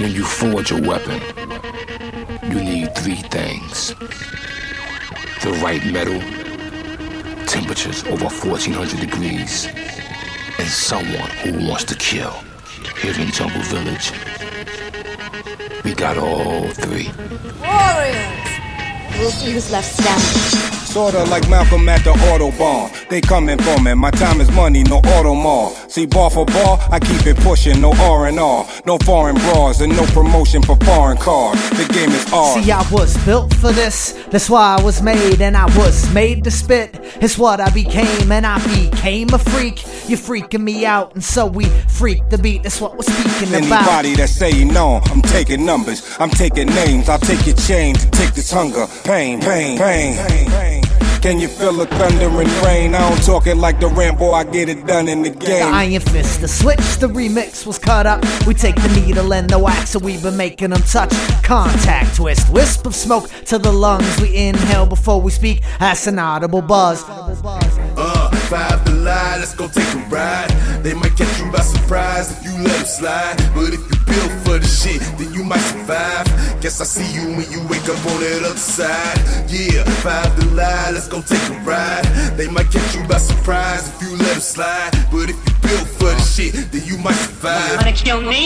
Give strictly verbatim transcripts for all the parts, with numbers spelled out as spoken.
When you forge a weapon, you need three things. The right metal, temperatures over fourteen hundred degrees, and someone who wants to kill. Here in Jungle Village, we got all three. Warriors! We'll see who's left standing. Sorta like Malcolm at the Autobahn. They coming for me, my time is money, no auto mall. See, bar for bar, I keep it pushing, no R and R. No foreign bras and no promotion for foreign cars. The game is ours. See, I was built for this, that's why I was made. And I was made to spit, it's what I became. And I became a freak, you're freaking me out. And so we freak the beat, that's what we're speaking Anybody about. Anybody that say no, I'm taking numbers, I'm taking names. I'll take your chain to take this hunger. Pain, pain, pain, pain, pain. Can you feel the thunder and rain? I don't talk it like the Rambo, I get it done in the game. The Iron Fist, the switch, the remix was cut up. We take the needle and the wax, so we've been making them touch. Contact, twist, wisp of smoke to the lungs. We inhale before we speak, that's an audible buzz. Uh, five to lie, let's go take a ride. They might catch you by surprise if you let them slide. But if you built for the shit, then you might survive. Guess I see you when you wake up on that other side. Yeah, five to lie, let's go take a ride. They might catch you by surprise if you let them slide. But if you built for the shit, then you might survive. Wanna kill me?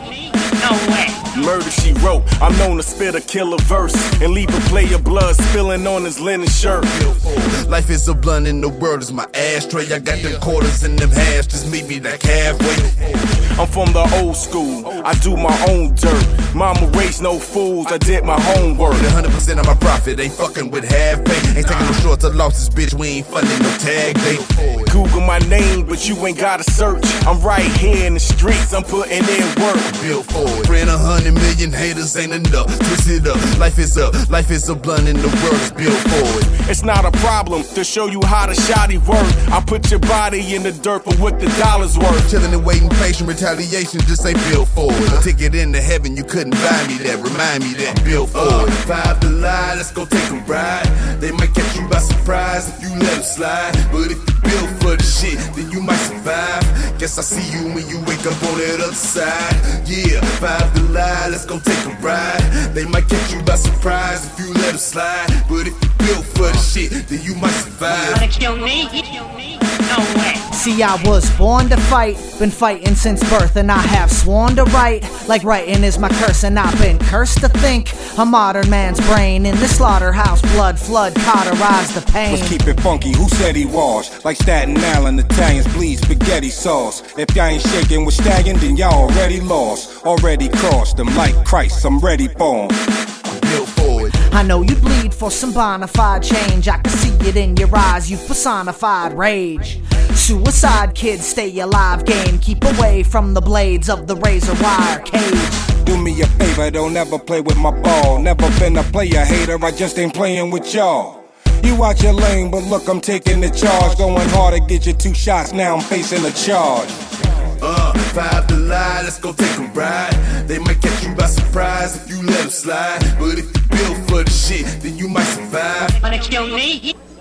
No way. Murder, she wrote. I'm known to spit a killer verse and leave a player blood spilling on his linen shirt. Life is a blunt and the world is my ashtray. I got them quarters and them halves, just meet me like halfway. I'm from the old school, I do my own dirt. Mama raised no fools, I did my homework. one hundred percent of my profit ain't fucking with half pay. Ain't taking no shorts or losses, bitch, we ain't funding no tag day. Google my name, but you ain't gotta search. I'm right here in the streets, I'm putting in work. Built for it. Friend, a hundred million haters ain't enough. Twist it up, life is up, life is a blunt and the world is built for it. It's not a problem to show you how the shotty work. I put your body in the dirt for what the dollar's worth. Chillin' and waiting, patient retaliation just ain't built for it. A ticket into heaven, you couldn't buy me that. Remind me that, built for it. Five to lie, let's go take a ride. They might catch you by surprise if you let them slide. But if you built for the shit, then you might survive. Guess I see you when you wake up on that other side. Yeah, five to lie, let's go take a ride. They might catch you by surprise if you let them slide. But if you built for the shit, then you might survive. Wanna kill me? No way. See, I was born to fight, been fighting since birth, and I have sworn to write, like writing is my curse, and I've been cursed to think a modern man's brain in the slaughterhouse, blood flood, cauterize the pain. Let's keep it funky, who said he washed? Like Staten Island, Italians bleed spaghetti sauce. If y'all ain't shaking with stagging, then y'all already lost. Already crossed them like Christ, I'm ready for 'em. Built for it. I know you bleed for some bona fide change. I can see it in your eyes, you've personified rage. Suicide kids, stay alive game. Keep away from the blades of the razor wire cage. Do me a favor, don't ever play with my ball. Never been a player hater, I just ain't playing with y'all. You out your lane, but look, I'm taking the charge. Going hard to get you two shots, now I'm facing a charge. Uh, five to lie, let's go take a ride. They might catch you by surprise if you let them slide. But if you built for the shit, then you might survive. Wanna kill me?